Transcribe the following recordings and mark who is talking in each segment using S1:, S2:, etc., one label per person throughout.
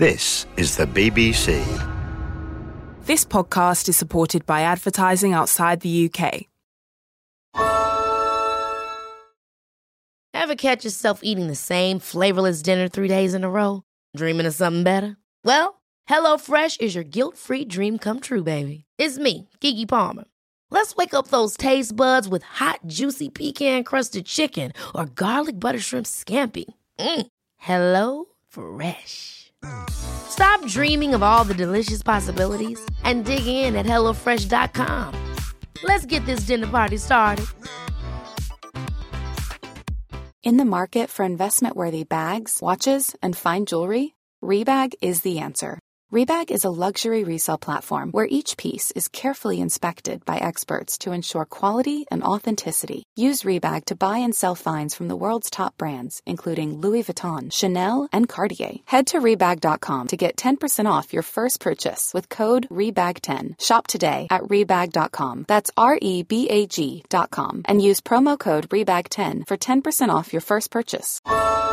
S1: This is the BBC.
S2: This podcast is supported by advertising outside the UK.
S3: Ever catch yourself eating the same flavorless dinner 3 days in a row? Dreaming of something better? Well, HelloFresh is your guilt-free dream come true, baby. It's me, Keke Palmer. Let's wake up those taste buds with hot, juicy pecan-crusted chicken or garlic butter shrimp scampi. Hello Fresh. Stop dreaming of all the delicious possibilities and dig in at HelloFresh.com. Let's get this dinner party started.
S4: In the market for investment-worthy bags, watches, and fine jewelry, Rebag is the answer. Rebag is a luxury resale platform where each piece is carefully inspected by experts to ensure quality and authenticity. Use Rebag to buy and sell finds from the world's top brands, including Louis Vuitton, Chanel, and Cartier. Head to Rebag.com to get 10% off your first purchase with code REBAG10. Shop today at Rebag.com. That's REBAG.com. And use promo code REBAG10 for 10% off your first purchase.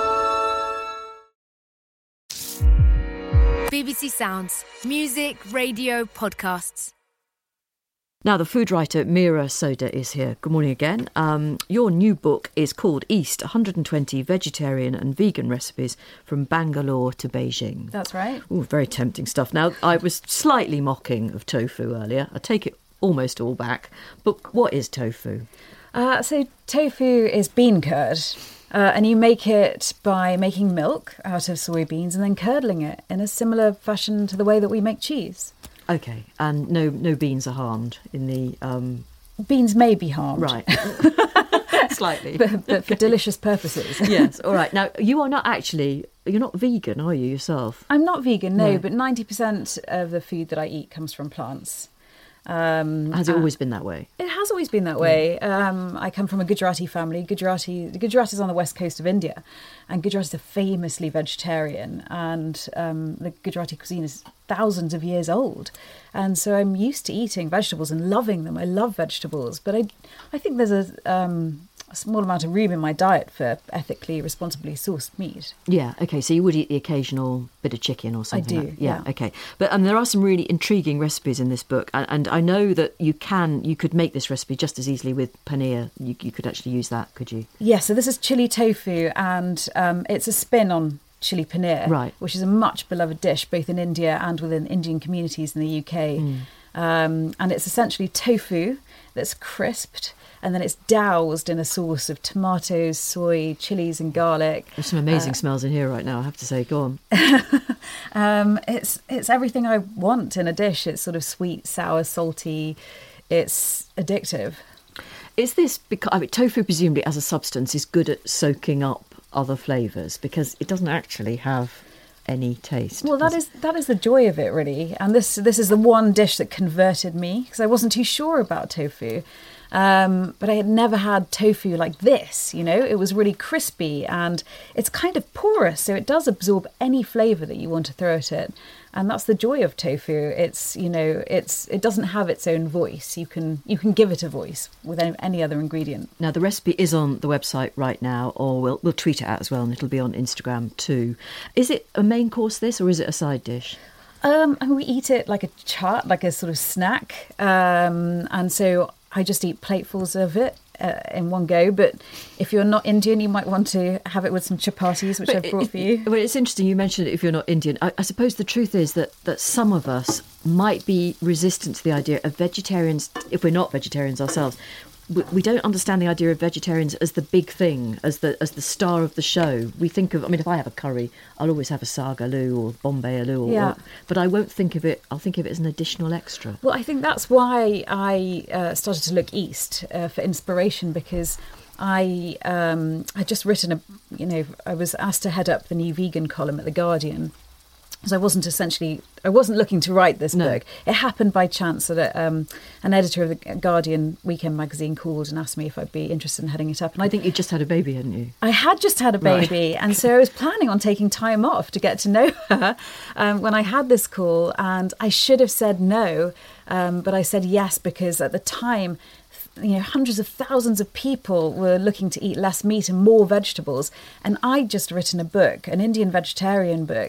S5: BBC Sounds. Music, radio, podcasts.
S6: Now, the food writer Meera Sodha is here. Good morning again. Your new book is called East, 120 vegetarian and vegan recipes from Bangalore to Beijing.
S7: That's right.
S6: Ooh, very tempting stuff. Now, I was slightly mocking of tofu earlier. I take it almost all back. But what is tofu?
S7: So tofu is bean curd. And you make it by making milk out of soybeans and then curdling it in a similar fashion to the way that we make cheese.
S6: OK, and no beans are harmed in the...
S7: Beans may be harmed.
S6: Right. Slightly.
S7: but for delicious purposes.
S6: Yes, all right. Now, you're not vegan, are you, yourself?
S7: I'm not vegan, no. But 90% of the food that I eat comes from plants.
S6: Has it always been that way?
S7: It has always been that way. I come from a Gujarati family. The Gujaratis on the west coast of India, and Gujaratis are famously vegetarian, and the Gujarati cuisine is thousands of years old. And so I'm used to eating vegetables and loving them. I love vegetables, but I think there's a small amount of room in my diet for ethically, responsibly sourced meat.
S6: Yeah, OK, so you would eat the occasional bit of chicken or something?
S7: I do, yeah.
S6: OK. But there are some really intriguing recipes in this book, and I know that you could make this recipe just as easily with paneer. You could actually use that, could you? Yeah,
S7: so this is chili tofu, and it's a spin on chili paneer,
S6: right,
S7: which is a much beloved dish both in India and within Indian communities in the UK. And it's essentially tofu that's crisped, and then it's doused in a sauce of tomatoes, soy, chilies and garlic.
S6: There's some amazing smells in here right now, I have to say. Go
S7: on. It's everything I want in a dish. It's sort of sweet, sour, salty. It's addictive.
S6: Is this because tofu presumably as a substance is good at soaking up other flavours because it doesn't actually have any taste?
S7: Well, that is the joy of it, really. And this is the one dish that converted me because I wasn't too sure about tofu. But I had never had tofu like this, it was really crispy and it's kind of porous, so it does absorb any flavour that you want to throw at it. And that's the joy of tofu. It doesn't have its own voice. You can give it a voice with any other ingredient.
S6: Now, the recipe is on the website right now, or we'll tweet it out as well, and it'll be on Instagram too. Is it a main course, this, or is it a side dish?
S7: We eat it like a chaat, like a sort of snack. And so I just eat platefuls of it in one go. But if you're not Indian, you might want to have it with some chapatis, which I've brought for you.
S6: Well, it's interesting you mentioned it if you're not Indian. I suppose the truth is that some of us might be resistant to the idea of vegetarians, if we're not vegetarians ourselves. We don't understand the idea of vegetarians as the big thing, as the star of the show. We think of, if I have a curry, I'll always have a saag aloo or Bombay aloo, but I won't think of it. I'll think of it as an additional extra.
S7: Well, I think that's why I started to look east for inspiration, because I had just written I was asked to head up the new vegan column at The Guardian. So I wasn't looking to write this book. It happened by chance that an editor of the Guardian weekend magazine called and asked me if I'd be interested in heading it up. And
S6: I think you just had a baby, hadn't you?
S7: I had just had a baby, and so I was planning on taking time off to get to know her when I had this call, and I should have said no, but I said yes because at the time, hundreds of thousands of people were looking to eat less meat and more vegetables, and I'd just written a book, an Indian vegetarian book,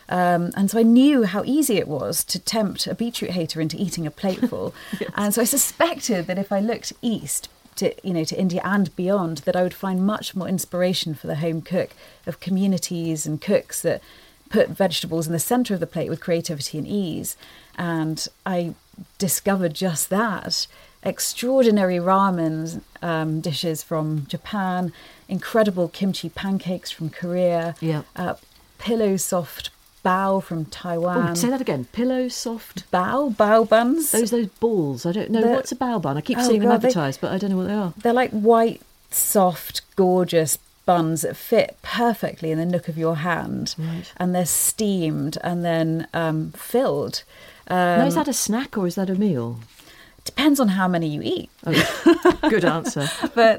S7: And so I knew how easy it was to tempt a beetroot hater into eating a plateful. Yes. And so I suspected that if I looked east to India and beyond, that I would find much more inspiration for the home cook, of communities and cooks that put vegetables in the centre of the plate with creativity and ease. And I discovered just that. Extraordinary ramen dishes from Japan, incredible kimchi pancakes from Korea, pillow soft bao from Taiwan.
S6: Oh, say that again. Pillow soft
S7: bao buns.
S6: Those balls. I don't know. What's a bao bun? I keep seeing them advertised, but I don't know what they are.
S7: They're like white, soft, gorgeous buns that fit perfectly in the nook of your hand, right. And they're steamed and then filled.
S6: Now, is that a snack or is that a meal?
S7: Depends on how many you eat.
S6: Oh, good answer.
S7: But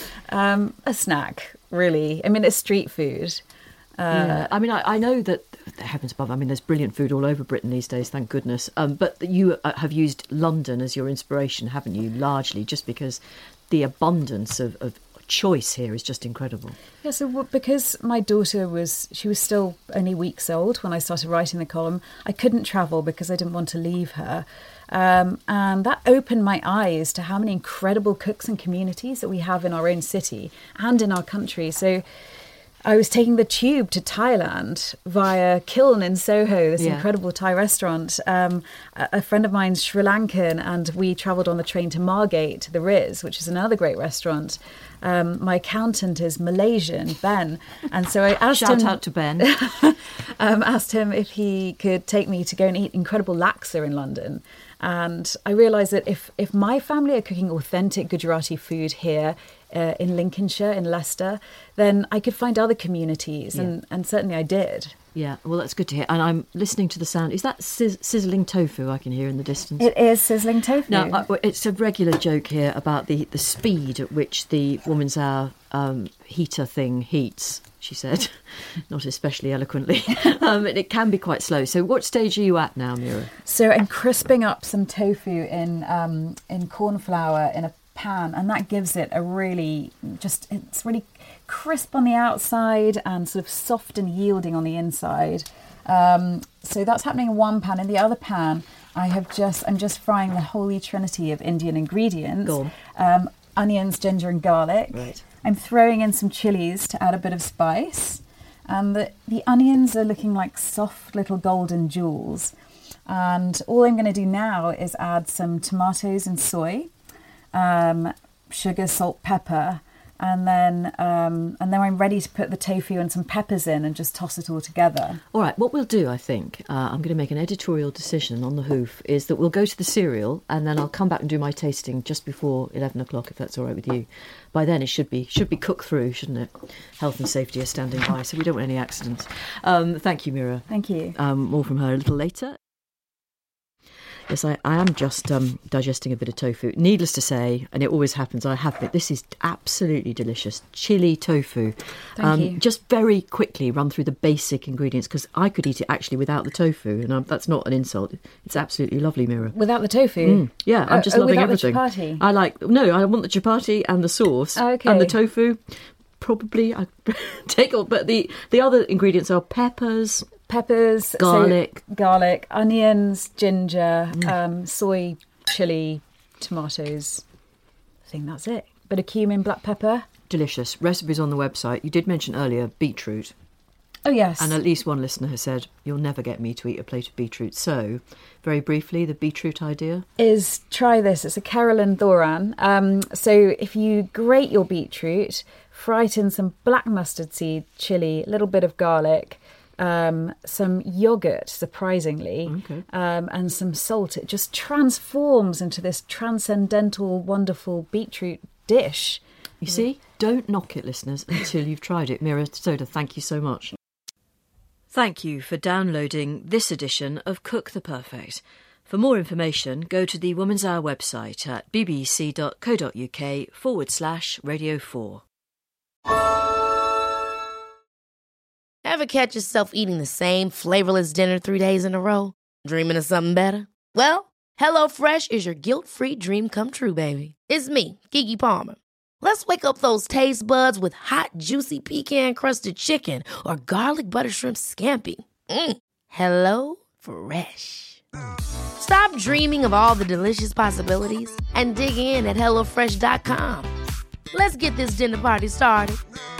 S7: a snack, really. I mean, it's street food.
S6: Yeah, I mean, I know that, heavens above, I mean, there's brilliant food all over Britain these days, thank goodness. But you have used London as your inspiration, haven't you, largely, just because the abundance of choice here is just incredible.
S7: Yeah, so because my daughter was still only weeks old when I started writing the column, I couldn't travel because I didn't want to leave her. And that opened my eyes to how many incredible cooks and communities that we have in our own city and in our country. So I was taking the tube to Thailand via Kiln in Soho, this incredible Thai restaurant. A friend of mine's Sri Lankan, and we travelled on the train to Margate, the Riz, which is another great restaurant. My accountant is Malaysian, Ben, and so I asked him...
S6: Shout out to Ben.
S7: Asked him if he could take me to go and eat incredible laksa in London. And I realised that if my family are cooking authentic Gujarati food here in Lincolnshire, in Leicester, then I could find other communities, and certainly I did.
S6: Yeah, well, that's good to hear. And I'm listening to the sound. Is that sizzling tofu I can hear in the distance?
S7: It is sizzling tofu.
S6: Now, it's a regular joke here about the speed at which the Woman's Hour heater thing heats, she said, not especially eloquently. It can be quite slow. So what stage are you at now, Mira?
S7: So I'm crisping up some tofu in corn flour in a pan, and that gives it a really it's really crisp on the outside and sort of soft and yielding on the inside. So that's happening in one pan. In the other pan, I'm just frying the holy trinity of Indian ingredients.
S6: Go on.
S7: Onions, ginger and garlic.
S6: Right.
S7: I'm throwing in some chilies to add a bit of spice. And the onions are looking like soft little golden jewels. And all I'm going to do now is add some tomatoes and soy, sugar, salt, pepper, and then I'm ready to put the tofu and some peppers in and just toss it all together.
S6: All right, what we'll do, I think, I'm going to make an editorial decision on the hoof, is that we'll go to the cereal and then I'll come back and do my tasting just before 11 o'clock, if that's all right with you. By then it should be cooked through, shouldn't it? Health and safety are standing by, so we don't want any accidents. Thank you, Mira.
S7: Thank you.
S6: More from her a little later. Yes, I am just digesting a bit of tofu. Needless to say, and it always happens, I have it. This is absolutely delicious. Chili tofu.
S7: Thank you.
S6: Just very quickly run through the basic ingredients, because I could eat it actually without the tofu, and that's not an insult. It's absolutely lovely, Mira.
S7: Without the tofu?
S6: Yeah, I'm just loving everything.
S7: Without the chapati?
S6: I want the chapati and the sauce.
S7: Okay.
S6: And the tofu. Probably I take all, but the other ingredients are peppers, garlic,
S7: onions, ginger, soy, chili, tomatoes. I think that's it. Bit of cumin, black pepper.
S6: Delicious. Recipes on the website. You did mention earlier beetroot.
S7: Oh, yes.
S6: And at least one listener has said, you'll never get me to eat a plate of beetroot. So, very briefly, the beetroot idea?
S7: Is try this. It's a Carolyn Thoran. So if you grate your beetroot, fry it in some black mustard seed, chili, a little bit of garlic, some yoghurt, surprisingly, and some salt. It just transforms into this transcendental, wonderful beetroot dish.
S6: You see? Don't knock it, listeners, until you've tried it. Mira Soda, thank you so much. Thank you for downloading this edition of Cook the Perfect. For more information, go to the Woman's Hour website at bbc.co.uk/Radio 4.
S3: Ever catch yourself eating the same flavourless dinner 3 days in a row? Dreaming of something better? Well, HelloFresh is your guilt-free dream come true, baby. It's me, Keke Palmer. Let's wake up those taste buds with hot, juicy pecan-crusted chicken or garlic butter shrimp scampi. Hello Fresh. Stop dreaming of all the delicious possibilities and dig in at HelloFresh.com. Let's get this dinner party started.